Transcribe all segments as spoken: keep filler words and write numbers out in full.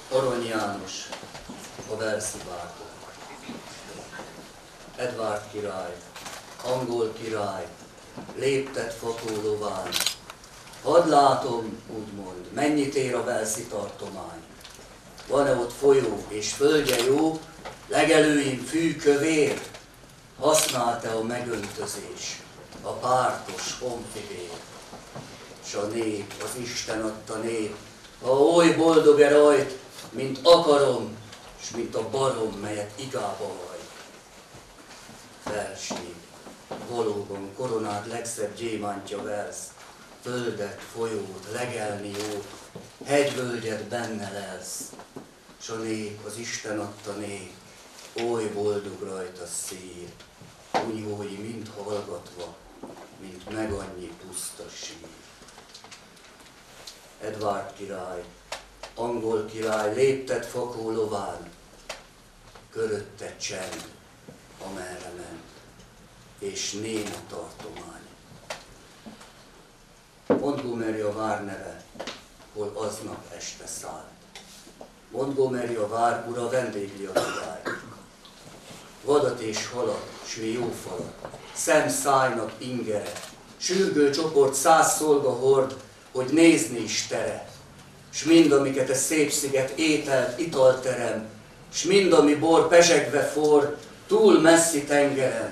Arany János, a Velszi bárdok. Edvárd király, angol király, léptet fakó lován. Hadd látom, úgymond, mennyit ér a Velszi tartomány. Van-e ott folyó és földje jó, legelőim fű kövér? Használt-e a megöntözés, a pártos honfivér? S a nép, az Isten adta nép, ha oly boldog-e rajt, mint akarom, s mint a barom, melyet igába hajt. Felség, valóban koronád legszebb gyémántja Velsz, földet, folyót, legelni jót, hegyvölgyet benne lelsz, s a nép, az Isten adta nép, oly boldog rajta szír, kunyhói mind hallgatva, mint meg annyi puszta sír. Edvárd király, angol király, léptet fakó lován, körötte csend, amerre ment, és néma tartomány. Montgomery a várneve, hol aznap este szállt. Montgomery a várura, vendégli a király. Vadat és halat, s mi jó falat, szem szájnak ingere, sürgő csoport száz szolga hord, hogy nézni is tere. S mind, amiket a szép sziget ételt, italt terem, s mind, ami bor pezsegve forr, túl messzi tengeren.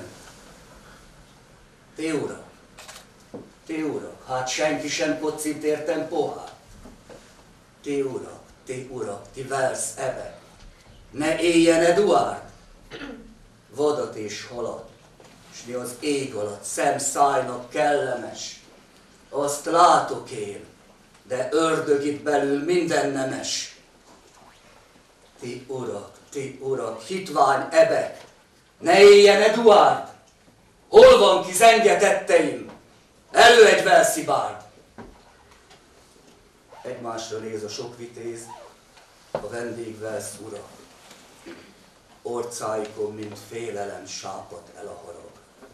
Ti urak, ti urak, hát senki sem kocint értem pohár. Ti urak, ti urak, ti Velsz ebek, ne éljen Eduárd! Vadat és halat, s mi az ég alatt szem szájnak kellemes, azt látok én, de ördög itt belül minden nemes. Ti urak, ti urak, hitvány ebek, ne éljen Eduárd! Hol van ki zengetetteim? Elő egy Velszi bárd! Egymásra néz a sok vitéz, a vendég Velsz ura. Orcáikon, mint félelem sápad el a harag.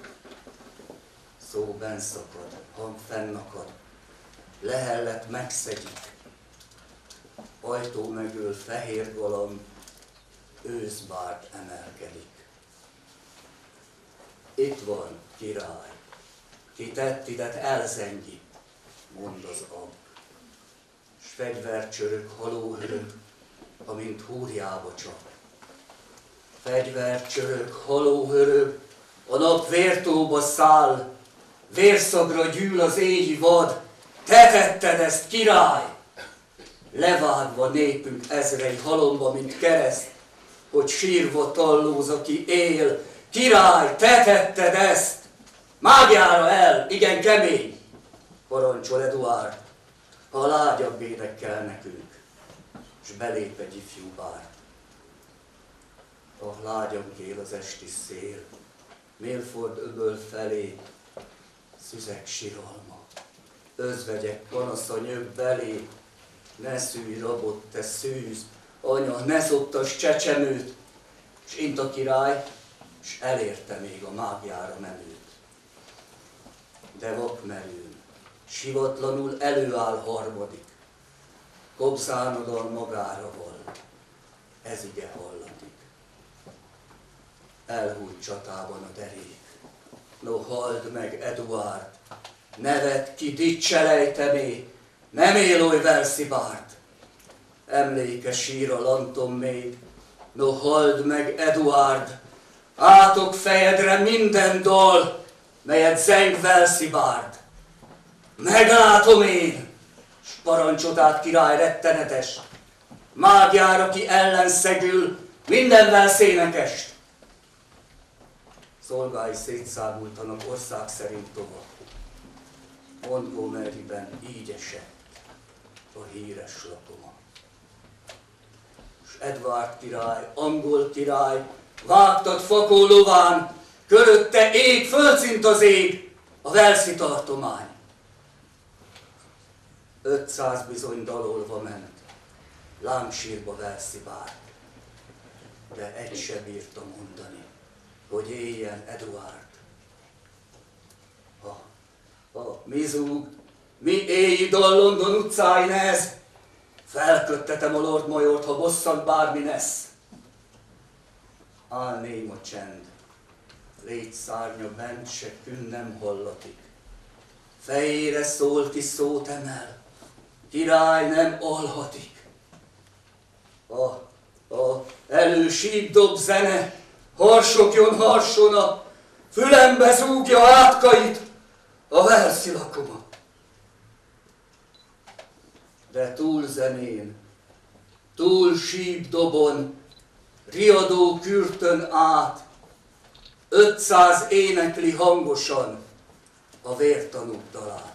Szó benszakad, hang fennakad, lehellet megszegik. Ajtó mögül fehér galamb, őszbárd emelkedik. Itt van, király, ki tett idet elzengi, mond az ab. S fegyvercsörök halóhőn, amint húrjába csap. Fegyvercsörök halóhörög, a nap vértóba száll, vérszagra gyűl az éji vad, te tetted ezt, király! Levágva népünk ezrei halomba, mint kereszt, hogy sírva tallóz, aki él. Király, te tetted ezt! Mágiára el, igen kemény! Parancsol Eduárd, ha lágyabb ének kell nekünk, s belép egy ifjú bárd. A lágyan kél az esti szél, Milford öböl felé, szüzek siralma, özvegyek panasza nyög belé, ne szűj rabot, te szűz, anya, ne szoptas csecsemőt, s int a király, s elérte még a mágiára menőt. De vakmerőn, sivatlanul előáll harmadik, kobzánodal magára val, ez ige hallatik. Elhújt csatában a derék, no halld meg, Eduárd, nevet ki dicselejtené, nem él oly Velszi bárd. Emléke sír a lantom még, no halld meg, Eduárd, átok fejedre minden dal, melyet zeng Velszi bárd. Meglátom én, s parancsot át király rettenetes, mágiára ki ellenszegül minden Velsz énekest. Szolgái szétszágultanak ország szerint tovább. Montgomeryben így esett a híres lakoma. S Edvárd király, angol király, vágtad fakó lován, körötte ég, földszint az ég, a Velszi tartomány. Ötszáz bizony dalolva ment, lámsírba Velszi bárd, de egy se bírta mondani, hogy éljen Eduárd. Ha, ha mi zúg, mi éji dal London utcáin ez, Felköttetem a Lord Majort, ha bosszant bármi lesz. Áll ném a csend, létszárnya bent se kün nem hallatik. Fejére szól, ki szót emel, király nem alhatik. A, a elősít dob zene, harsogjon harsona, fülembe zúgja átkait a verszi lakoma. De túl zenén, túl sípdobon, riadó kürtön át, ötszáz énekli hangosan a vértanúk dalát.